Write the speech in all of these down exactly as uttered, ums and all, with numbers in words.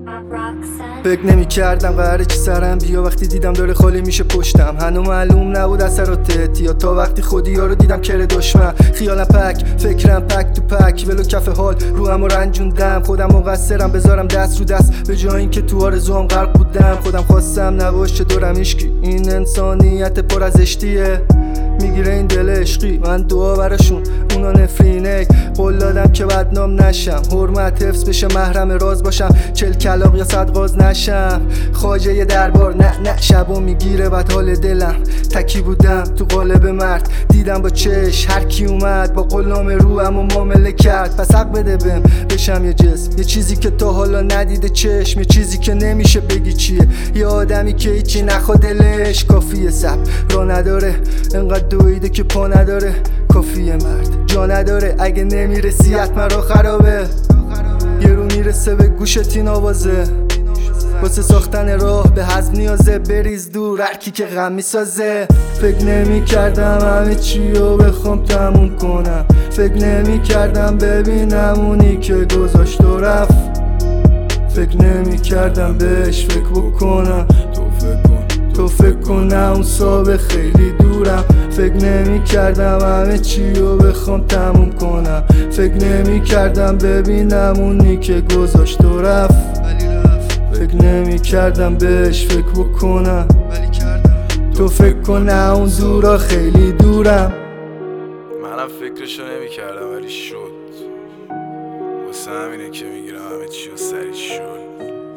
فکر نمی کردم قراره چی سرم بیا وقتی دیدم داره خالی میشه پشتم. هنو معلوم نبود اثرات احتیاط تا وقتی خودی ها رو دیدم کره دشمن. خیالم پک فکرم پک تو پک ولو کف حال رو هم رنجوندم. خودم مقصرم بذارم دست رو دست به جای اینکه تو آرزوام غرق بودم. خودم خواستم نباشه دورم عشقی این انسانیت پر از اشتیه. میگیره این دل عشقی من دعا براشون اونا نفرینه. قول دادم که بدنام نشم حرمت حفظ بشه محرم راز باشم. چل کلاق یا صد غاز نشم خواجه یه دربار نه نه. شبو میگیره بد حال دلم تکی بودم تو قالب مرد. دیدم با چش هر کی اومد با قلام رو اما معامله کرد. پس حق بده بهم بشم یه جسم یه چیزی که تا حالا ندیده چشم. یه چیزی که نمیشه بگی چیه. یه آدمی که هیچی نخواد دلش کافیه سب را نداره انقدر دویده که پا نداره. کافیه مرد جا نداره اگه نمیرسی حتما را خرابه. یه رو میرسه به گوشت این آوازه واسه ساختن راه به حزم نیازه. بریز دور هرکی که غم میسازه. فکر نمی کردم همه چی رو بخوام تموم کنم. فکر نمی کردم ببینم اونی که گذاشت و رفت. فکر نمی کردم بهش فکر بکنم. تو فکر کن تو فکر کن نه اون صاحب خیلی دورم. فکر نمی کردم همه چی رو بخوام تموم کنم. فکر نمی کردم ببینم اونی که گذاشت و رفت. فکر نمی کردم بهش فکر بکنم. تو فکر کن نه اون دورا خیلی دورم. منم فکرشو نمی کردم ولی شد. واسه همینه که میگیرم همه چی رو سریع شد.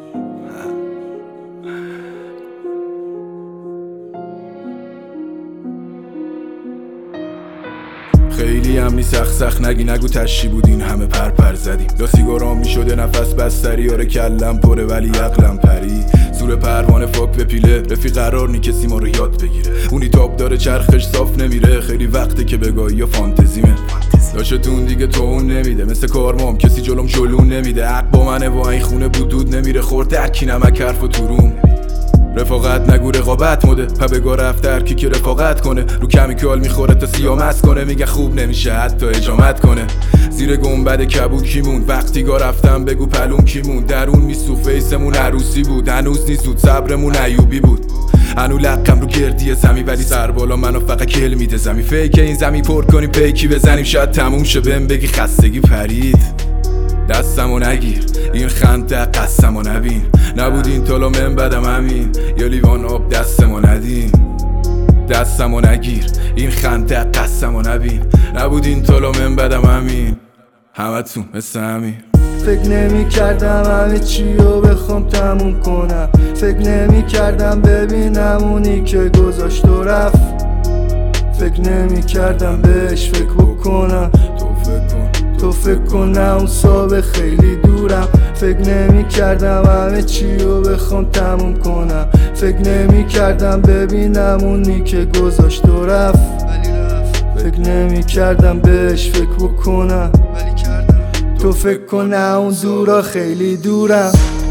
خیلی هم نی سخت سخت نگی نگو تشی بود این همه پر پر زدیم. یا سیگارام میشده نفس بستری آره کلم پره ولی عقلم پری. زور پروانه فاک به پیله رفیق قرار نی کسی ما رو یاد بگیره. اونی تاب داره چرخش صاف نمیره. خیلی وقته که بگاهی یا فانتزیمه داشتون دیگه تو اون نمیده. مثل کارمام کسی جلوم جلون نمیده. حق با منه و این خونه بودود نمیره. خورده اکی نمک حرف و تروم. رفاقت نگو رقابت مده پا بگاه رفت هرکی که رفاقت کنه. رو کمیکال میخوره تا سیامت کنه. میگه خوب نمیشه حتی اجامت کنه. زیر گنبد کبود کی موند وقتی گاه رفتم بگو پلوم کی موند. درون میسو فیسمون عروسی بود هنوز نیسود صبرمون ایوبی بود. هنو لقم رو گردی زمی ولی سر بالا منو فقط کل میده زمی. فیک این زمی پر کنیم پیکی بزنیم شاید تموم شه بهم بگی خستگی پرید. دستمو نگیر این خنده قسمو نبین. نبود این تالا من بدم همین یا لیوان آب دستمو ندیم. دستمو نگیر این خنده قسمو نبین. نبود این تالا من بدم همین همتون مثل همین. فکر نمی کردم همه چی رو بخوام تموم کنم. فکر نمی کردم ببینم اونی که گذاشت و رفت. فکر نمی کردم بهش فکر بکنم. تو فکر کن تو فکر کن نه اون صاحب خیلی دورم. فکر نمی کردم همه چی رو بخوام تموم کنم. فکر نمی کردم ببینم اونی که گذاشت و رفت. فکر نمی کردم بهش فکر بکنم. تو فکر کن نه اون دورا خیلی دورم.